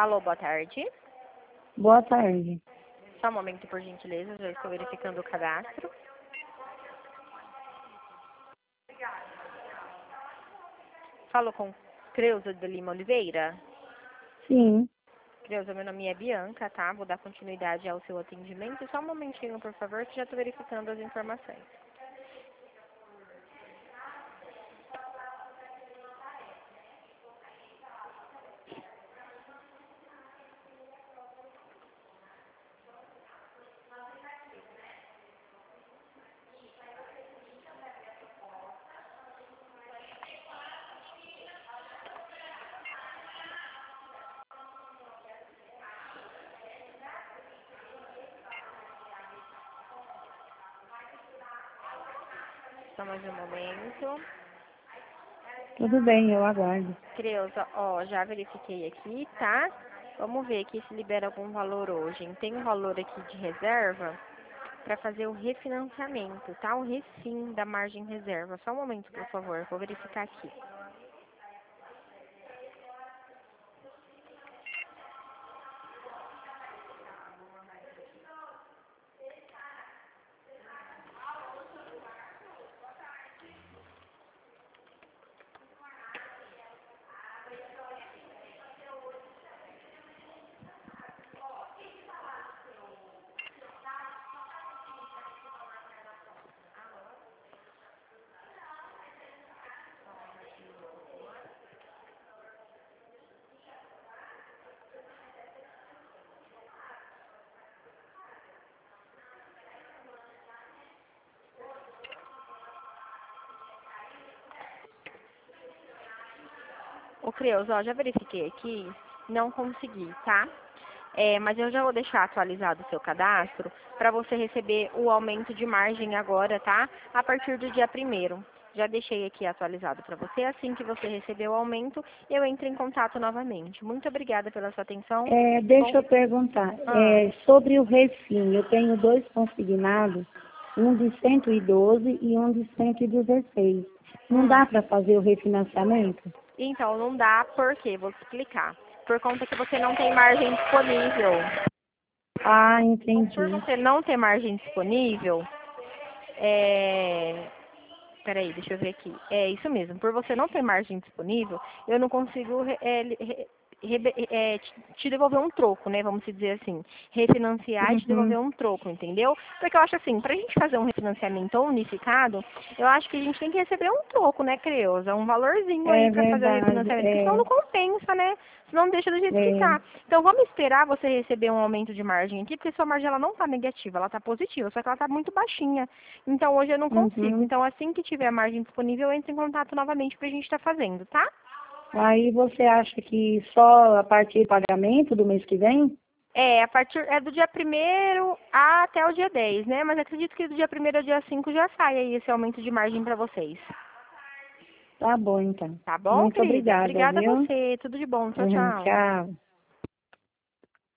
Alô, boa tarde. Boa tarde. Só um momento, por gentileza, já estou verificando o cadastro. Falo com Creuza de Lima Oliveira? Sim. Creuza, meu nome é Bianca, tá? Vou dar continuidade ao seu atendimento. Só um momentinho, por favor, que já estou verificando as informações. Só mais um momento. Tudo bem, eu aguardo. Creuza, ó, já verifiquei aqui, tá? Vamos ver aqui se libera algum valor hoje. Tem um valor aqui de reserva para fazer o refinanciamento, tá? O refim da margem reserva. Só um momento, por favor, vou verificar aqui. Ô, Creuza, ó, já verifiquei aqui, não consegui, tá? Mas eu já vou deixar atualizado o seu cadastro para você receber o aumento de margem agora, tá? A partir do dia 1º. Já deixei aqui atualizado para você. Assim que você receber o aumento, eu entro em contato novamente. Muito obrigada pela sua atenção. Deixa eu perguntar. Sobre o refim, eu tenho 2 consignados, um de 112 e um de 116. Não dá para fazer o refinanciamento? Então, não dá, por quê? Vou te explicar. Por conta que você não tem margem disponível. Ah, entendi. Por você não ter margem disponível, peraí, deixa eu ver aqui. É isso mesmo. Por você não ter margem disponível, eu não consigo te devolver um troco, né? Vamos dizer assim. Refinanciar e te devolver um troco, entendeu? Porque eu acho assim, pra gente fazer um refinanciamento unificado, eu acho que a gente tem que receber um troco, né, Creuza? Um valorzinho aí pra fazer o refinanciamento. Porque senão não compensa, né? Senão deixa do jeito que tá. Então vamos esperar você receber um aumento de margem aqui, porque sua margem ela não tá negativa, ela tá positiva, só que ela tá muito baixinha. Então hoje eu não consigo. Então assim que tiver a margem disponível, eu entro em contato novamente pra gente estar fazendo, tá? Aí você acha que só a partir do pagamento do mês que vem? Do dia 1º até o dia 10, né? Mas acredito que do dia 1º ao dia 5 já sai aí esse aumento de margem para vocês. Tá bom, então. Tá bom, Muito querida? obrigada, Obrigada a viu? você. Tudo de bom. Tchau, tchau. Tchau.